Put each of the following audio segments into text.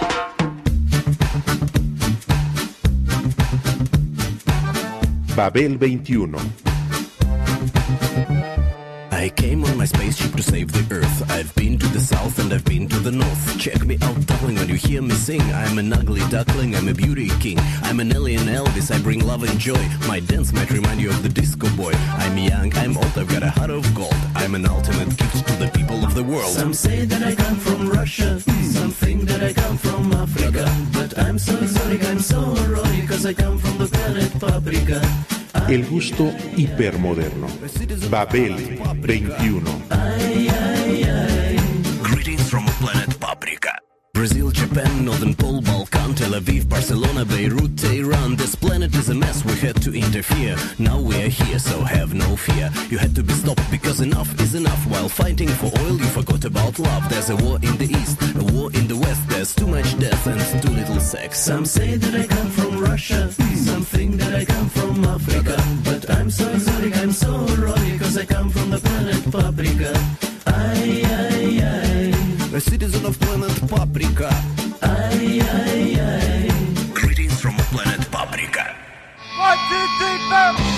Babel 21. I came on my spaceship to save the Earth. I've been to the south and I've been to the north. Check me out, darling, when you hear me sing. I'm an ugly duckling, I'm a beauty king. I'm an alien Elvis, I bring love and joy. My dance might remind you of the disco boy. I'm young, I'm old, I've got a heart of gold. I'm an ultimate gift to the people of the world. Some say that I come from Russia, some think that I come from Africa. But I'm so exotic, I'm so erotic, cause I come from the planet Paprika. El gusto hipermoderno. Babel 21. Greetings from planet Paprika. Brazil, Japan, Northern Pole, Balkan, Tel Aviv, Barcelona, Beirut, Tehran. This planet is a mess, we had to interfere. Now we are here, so have no fear. You had to be stopped because enough is enough. While fighting for oil, you forgot about love. There's a war in the east, a war in the west. There's too much death and too little sex. Some say that I come from Russia, some think that I come from Africa. But I'm so exotic, I'm so erotic, cause I come from the planet Paprika. Ay, ay, ay. A citizen of planet Paprika. Ay, ay, ay. Greetings from planet Paprika. 1, 2, 3, 4.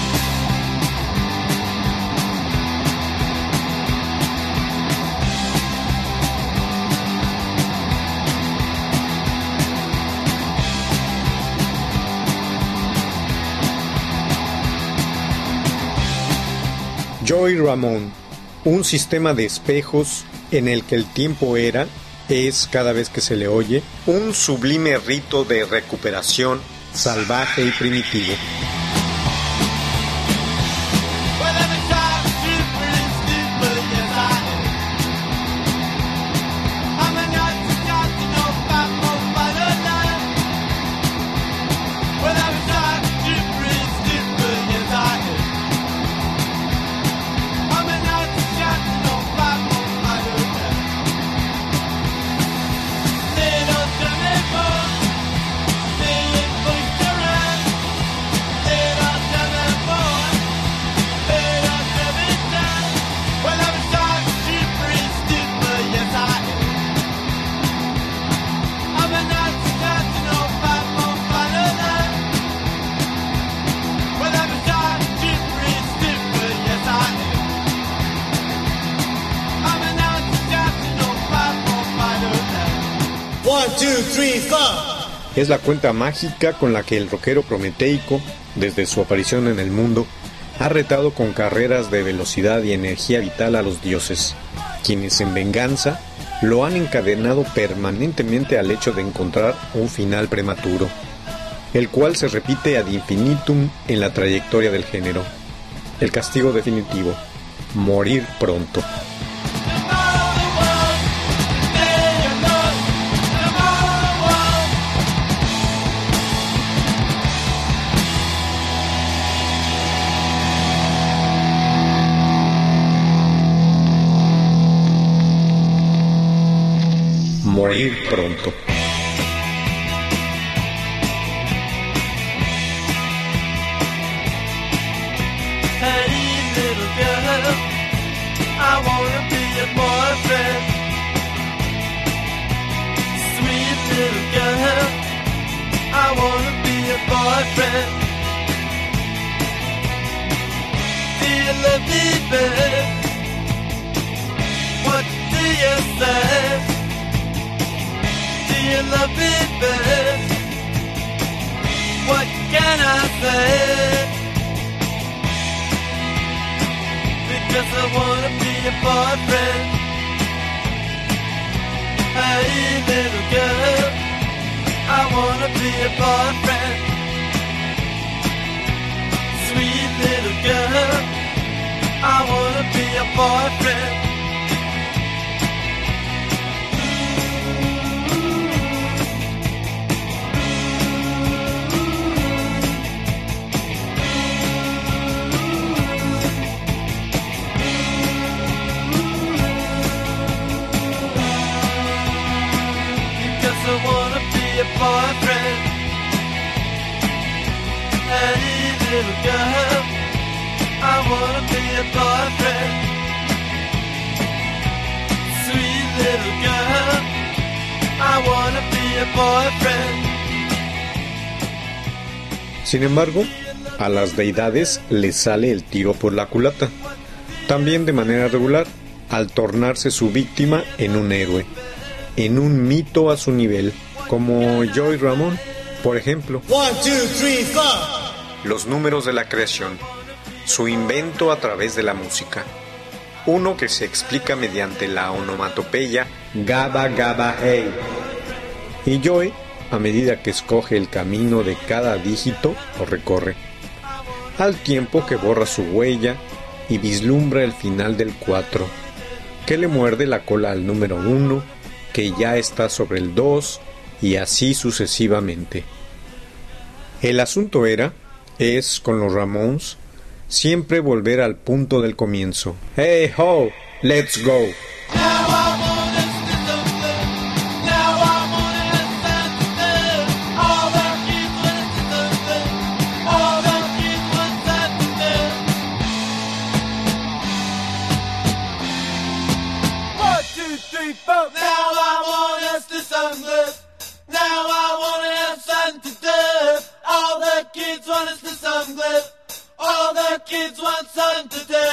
Joey Ramone, un sistema de espejos en el que el tiempo era, es cada vez que se le oye, un sublime rito de recuperación salvaje y primitivo. Es la cuenta mágica con la que el rockero prometeico, desde su aparición en el mundo, ha retado con carreras de velocidad y energía vital a los dioses, quienes en venganza lo han encadenado permanentemente al hecho de encontrar un final prematuro, el cual se repite ad infinitum en la trayectoria del género. El castigo definitivo: morir pronto. Morir pronto. Hey little girl, I wanna be your boyfriend. Sweet little girl, I wanna be your boyfriend. Do you love me, babe? What do you say? Do you love me, babe? What can I say? Because I wanna be your boyfriend. Hey little girl, I wanna be your boyfriend. Sweet little girl, I wanna be your boyfriend. Boyfriend, hey little girl, I wanna be your boyfriend. Sweet little girl, I wanna be your boyfriend. Sin embargo, a las deidades les sale el tiro por la culata, también de manera regular, al tornarse su víctima en un héroe, en un mito a su nivel, como Joey Ramone, por ejemplo. 1, 2, 3, 4. Los números de la creación, su invento a través de la música. Uno que se explica mediante la onomatopeya Gaba Gaba Hey. Y Joey, a medida que escoge el camino de cada dígito, lo recorre, al tiempo que borra su huella y vislumbra el final del 4, que le muerde la cola al número 1, que ya está sobre el 2, y así sucesivamente. El asunto es, con los Ramones, siempre volver al punto del comienzo. Hey ho, let's go. All the kids want something to do.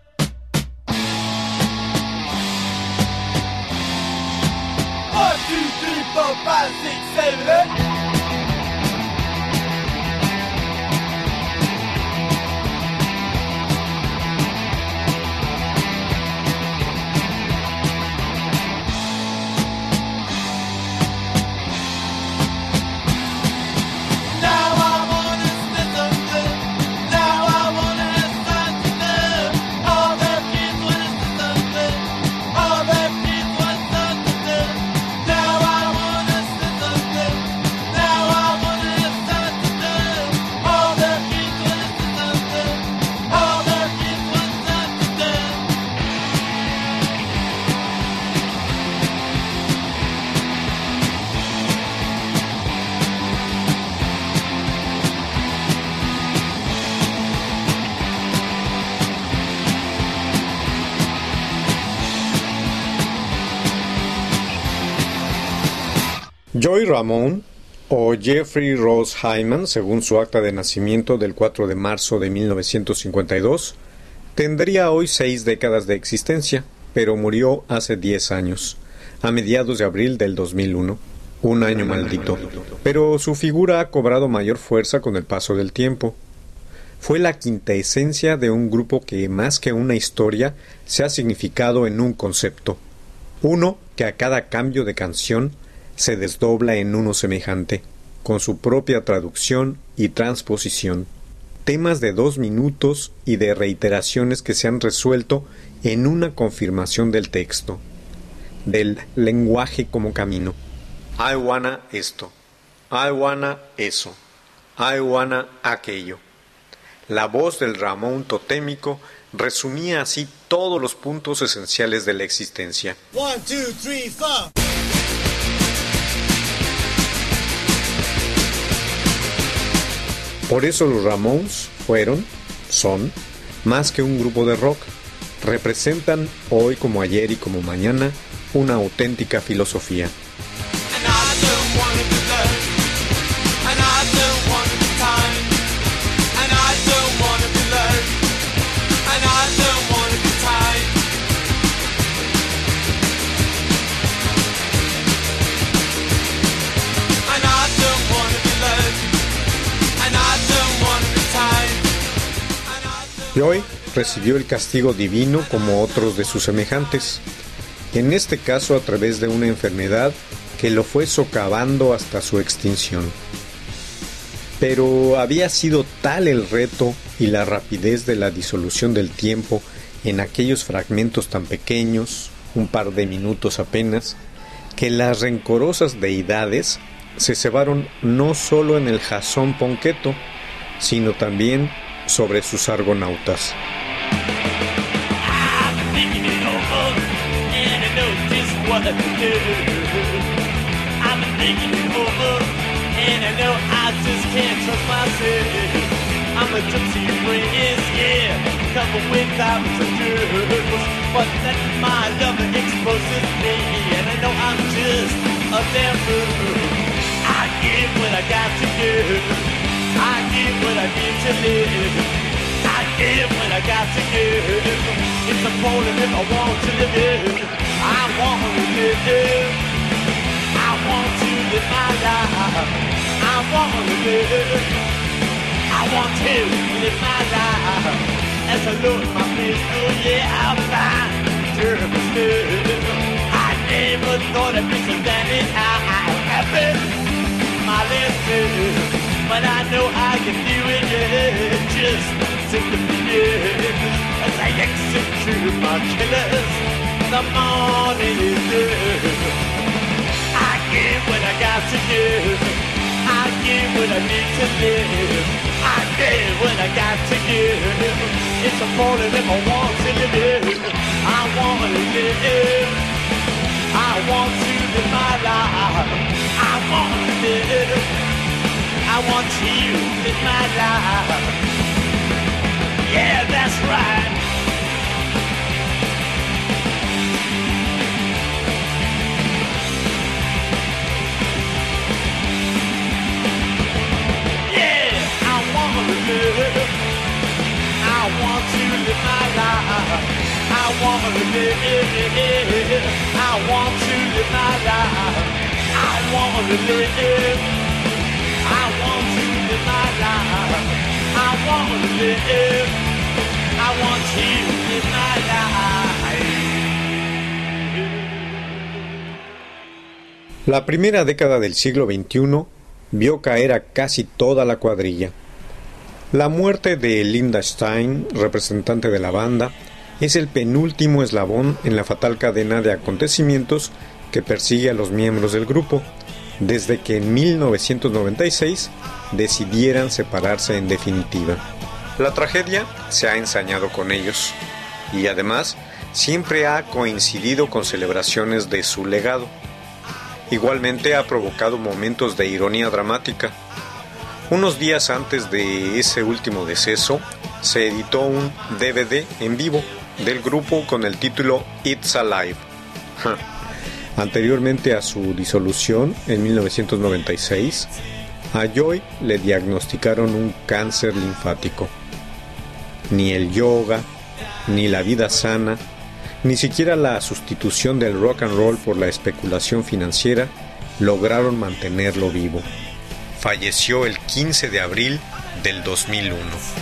1, 2, 3, 4, 5, 6, 7, 8. Joey Ramone, o Jeffrey Ross Hyman, según su acta de nacimiento del 4 de marzo de 1952, tendría hoy 6 décadas de existencia, pero murió hace 10 años, a mediados de abril del 2001, un año maldito. Pero su figura ha cobrado mayor fuerza con el paso del tiempo. Fue la quintaesencia de un grupo que, más que una historia, se ha significado en un concepto. Uno que a cada cambio de canción se desdobla en uno semejante, con su propia traducción y transposición. Temas de 2 minutos y de reiteraciones que se han resuelto en una confirmación del texto, del lenguaje como camino. I wanna esto, I wanna eso, I wanna aquello. La voz del Ramón totémico resumía así todos los puntos esenciales de la existencia. 1, 2, 3, 4. Por eso los Ramones son, más que un grupo de rock, representan hoy como ayer y como mañana una auténtica filosofía. Joey recibió el castigo divino como otros de sus semejantes, en este caso a través de una enfermedad que lo fue socavando hasta su extinción. Pero había sido tal el reto y la rapidez de la disolución del tiempo en aquellos fragmentos tan pequeños, un par de minutos apenas, que las rencorosas deidades se cebaron no solo en el Jasón Ponqueto, sino también sobre sus argonautas. need to live. I give when I got to give. It's important if I want to live. I want to live. I want to live my life. I want to live. I want to live my life. As I look my face, oh yeah, I'm fine. Terrible stuff. I never thought I'd be so damn I'm happy. My lesson. But I know I can do it, yeah. Just simply, yeah. As I execute my killers, the morning is good. I give what I got to give. I give what I need to live. I give what I got to give. It's important if I want to live. I want to live. I want to live my life. I want to live. I want you in my life. Yeah, that's right. Yeah, I want to live. I want to live my life. I want to live. I want to live my life. I want to live. I want to live my life. I want to live. I want you to live my life. La primera década del siglo XXI vio caer a casi toda la cuadrilla. La muerte de Linda Stein, representante de la banda, es el penúltimo eslabón en la fatal cadena de acontecimientos que persigue a los miembros del grupo, desde que en 1996 decidieran separarse en definitiva. La tragedia se ha ensañado con ellos y además siempre ha coincidido con celebraciones de su legado. Igualmente ha provocado momentos de ironía dramática. Unos días antes de ese último deceso se editó un DVD en vivo del grupo con el título It's Alive. Anteriormente a su disolución, en 1996, a Joy le diagnosticaron un cáncer linfático. Ni el yoga, ni la vida sana, ni siquiera la sustitución del rock and roll por la especulación financiera lograron mantenerlo vivo. Falleció el 15 de abril del 2001.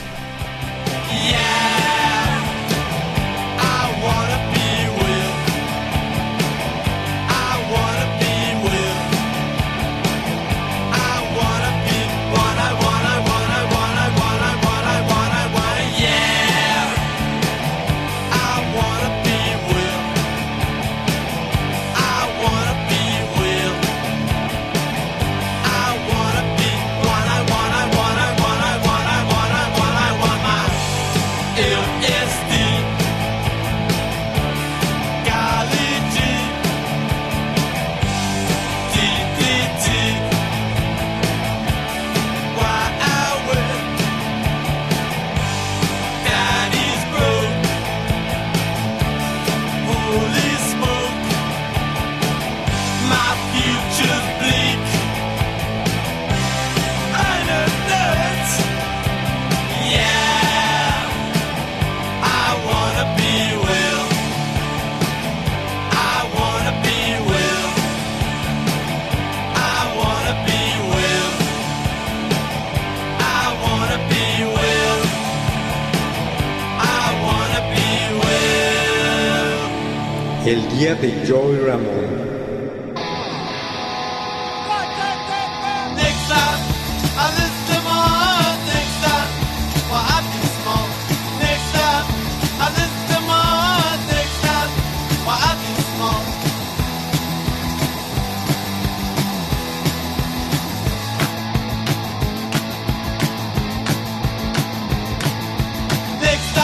El día de Joey Ramone.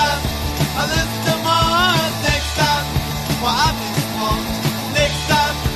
Next time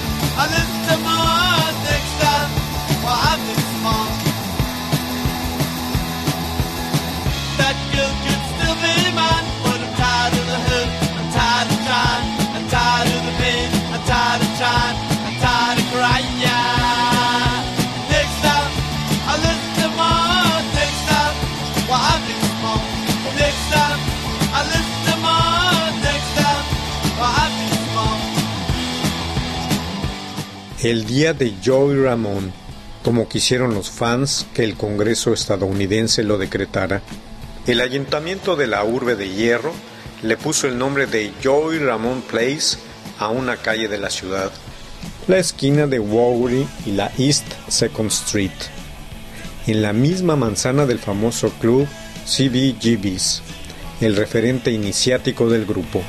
el Día de Joey Ramone, como quisieron los fans que el Congreso estadounidense lo decretara. El ayuntamiento de la Urbe de Hierro le puso el nombre de Joey Ramone Place a una calle de la ciudad, la esquina de Bowery y la East 2nd Street, en la misma manzana del famoso club CBGB's, el referente iniciático del grupo.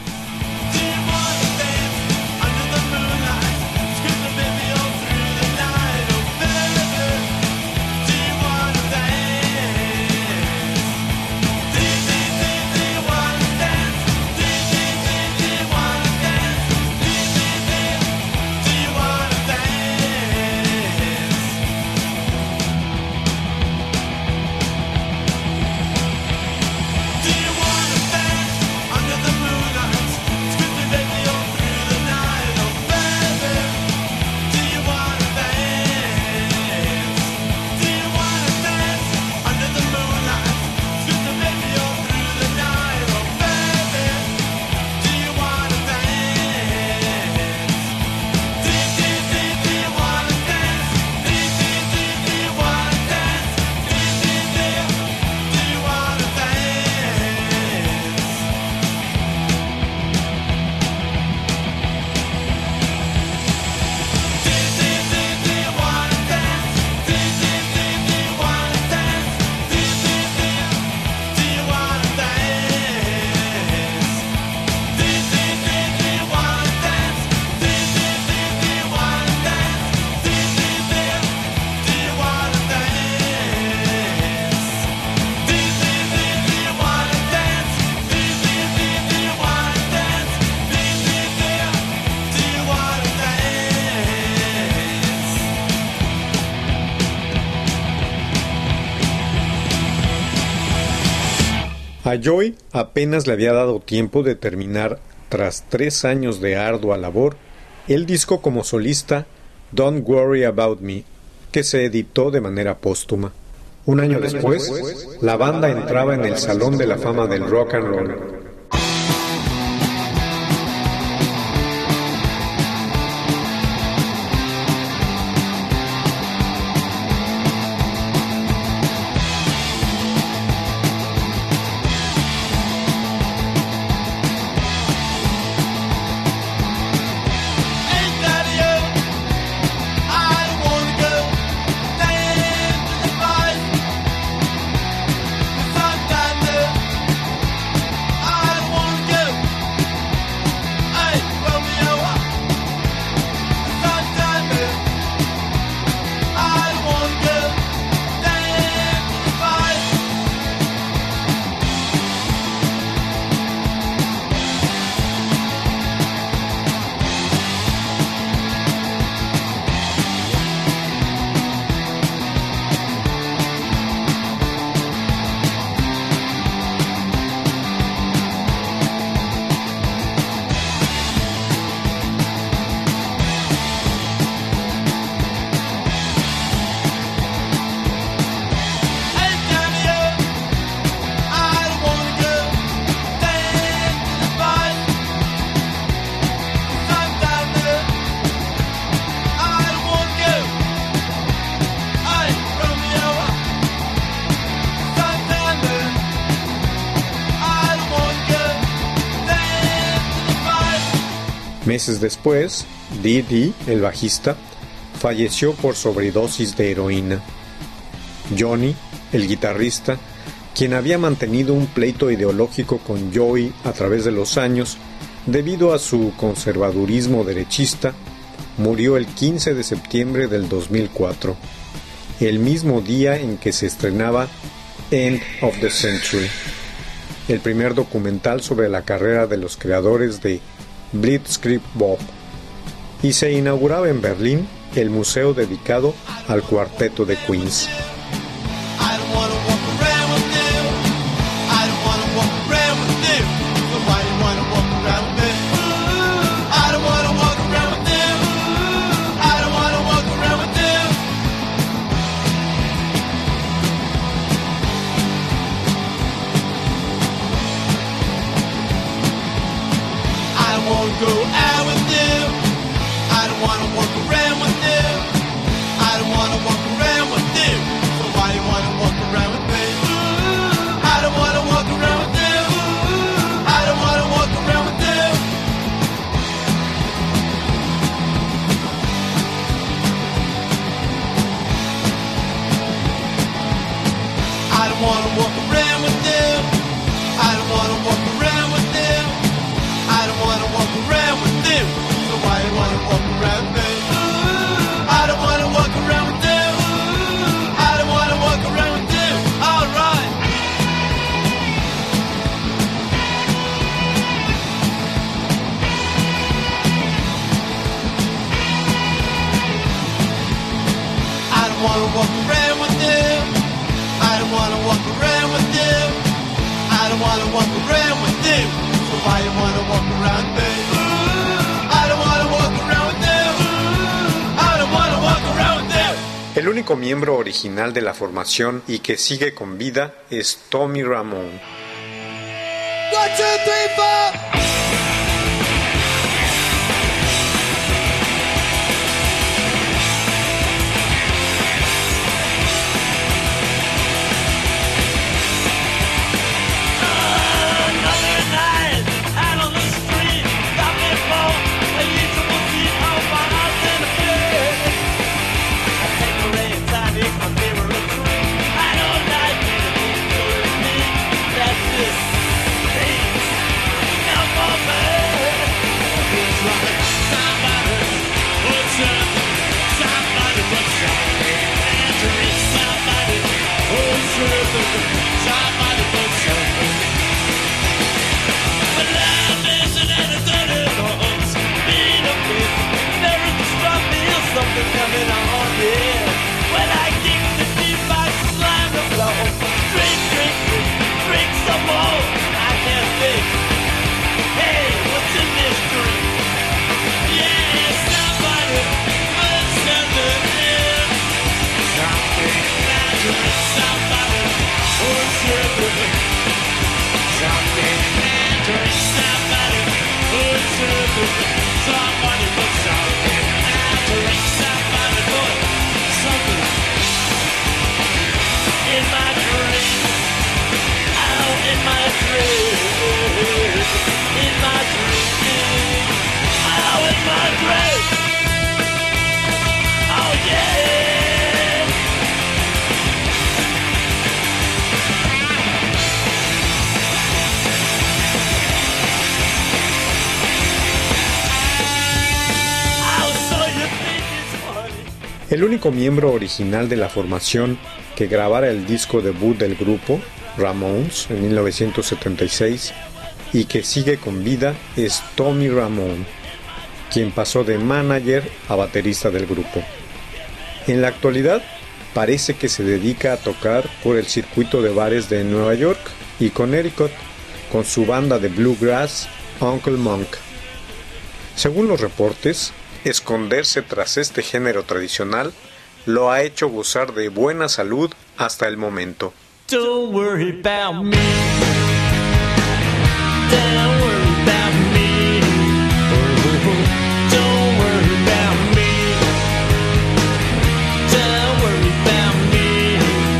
A Joey apenas le había dado tiempo de terminar, tras 3 años de ardua labor, el disco como solista Don't Worry About Me, que se editó de manera póstuma. Un año después, la banda entraba en el Salón de la Fama del Rock and Roll. Meses después, Dee Dee, el bajista, falleció por sobredosis de heroína. Johnny, el guitarrista, quien había mantenido un pleito ideológico con Joey a través de los años, debido a su conservadurismo derechista, murió el 15 de septiembre del 2004, el mismo día en que se estrenaba End of the Century, el primer documental sobre la carrera de los creadores de Blitzkrieg Bop, y se inauguraba en Berlín el museo dedicado al cuarteto de Queens. Go out with you. I don't wanna walk around with you. don't wanna walk around with you. I don't wanna walk around with you. I don't wanna walk around with you. So why you wanna walk around me? I don't wanna walk around with you. I don't wanna walk around with you. El único miembro original de la formación y que sigue con vida es Tommy Ramone. 1, 2, 3, 4. Coming on, yeah. When I kick the deep, I slam the floor. Drink, drink, drink, drink some more. I can't think. Hey, what's in this drink? Yeah, somebody put something in. Something magic. Somebody put something in. Something magic. Somebody put something in. Somebody put something in. Somebody put something in my drink. Oh, in my drink. In my drink. Oh, in my drink. Oh, yeah. El único miembro original de la formación que grabara el disco debut del grupo, Ramones, en 1976, y que sigue con vida es Tommy Ramone, quien pasó de manager a baterista del grupo. En la actualidad, parece que se dedica a tocar por el circuito de bares de Nueva York y Connecticut con su banda de bluegrass, Uncle Monk. Según los reportes, esconderse tras este género tradicional lo ha hecho gozar de buena salud hasta el momento. Don't worry about me. Don't worry about me. Don't worry about me. Don't worry about me.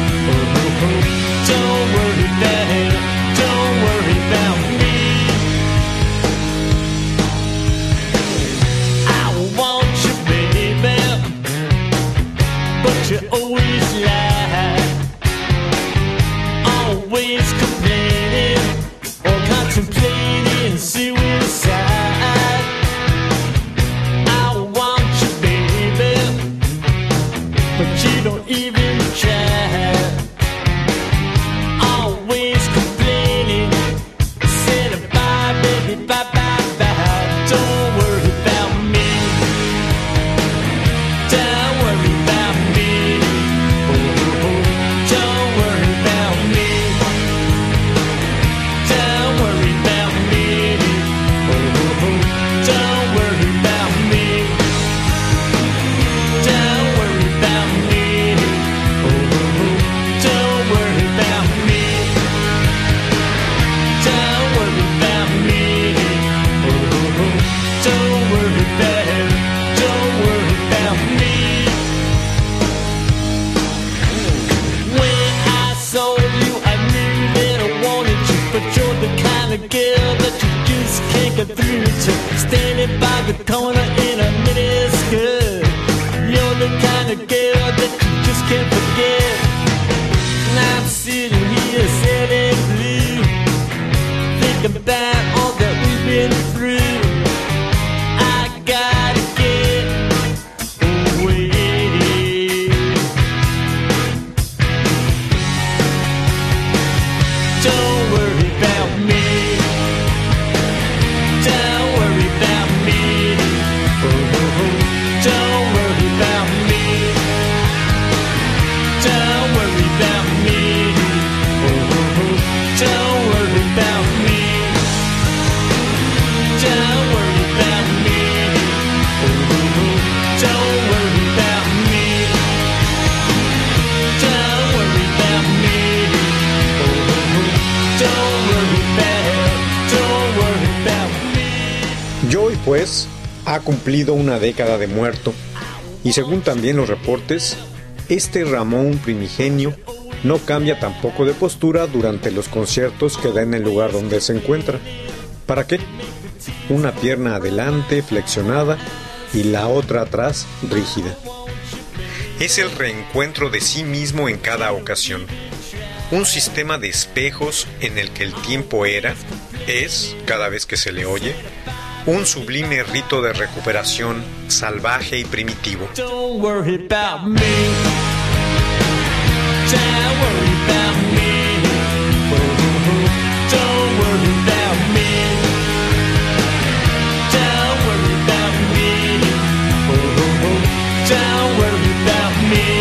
Don't worry about me. I want you, baby, but you always lie. Always complaining or contemplating suicide. I want you, baby, but you don't even try. Always complaining, saying bye, baby, bye, bye, bye. Don't worry about me. Don't worry about me. Don't worry about me. Don't worry about me. Don't worry about me. Don't worry about me. Don't worry about me. Don't worry about me. Don't worry about me. When I saw you, I knew that I wanted you, but you're the kind of girl that you just can't get through to. Standing by the corner in a mini skirt, you're the kind of girl that you just can't forget. And I'm sitting here sailing blue, thinking about all that we've been through. I gotta get away. Don't worry about me. Don't worry about me. pues ha cumplido una década de muerto y según también los reportes, este Ramón primigenio no cambia tampoco de postura durante los conciertos que da en el lugar donde se encuentra. ¿Para qué? Una pierna adelante, flexionada, y la otra atrás, rígida. Es el reencuentro de sí mismo en cada ocasión. Un sistema de espejos en el que el tiempo es, cada vez que se le oye, un sublime rito de recuperación salvaje y primitivo. Don't worry about me. Don't worry about me. Don't worry about me. Don't worry about me. Don't worry about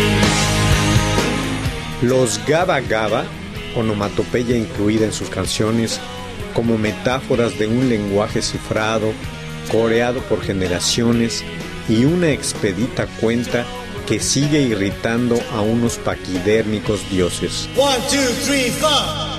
me. Los Gaba Gaba, onomatopeya incluida en sus canciones, como metáforas de un lenguaje cifrado, coreado por generaciones y una expedita cuenta que sigue irritando a unos paquidérmicos dioses. 1, 2, 3, 4.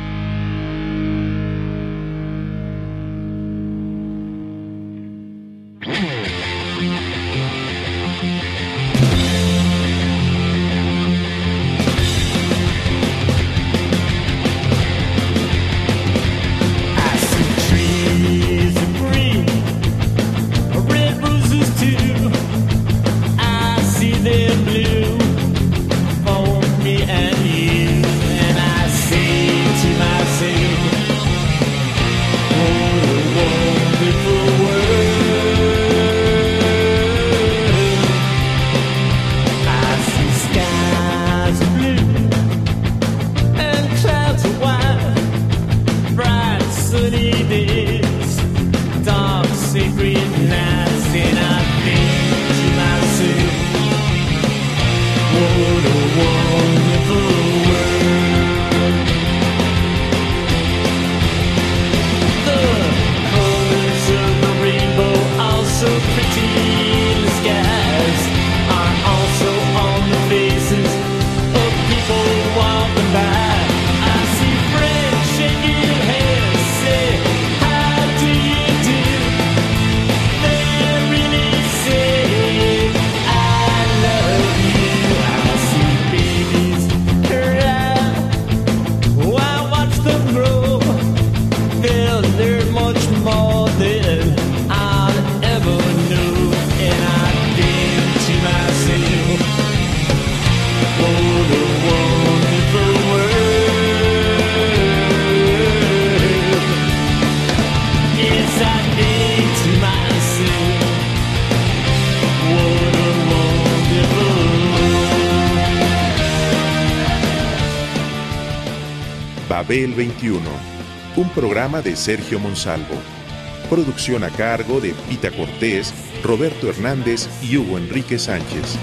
Babel 21, un programa de Sergio Monsalvo. Producción a cargo de Pita Cortés, Roberto Hernández y Hugo Enrique Sánchez.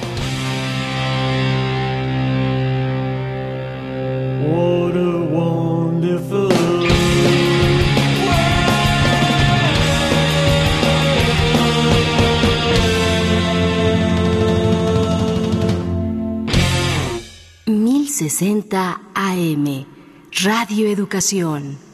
What a wonderful world. 1060 AM, Radio Educación.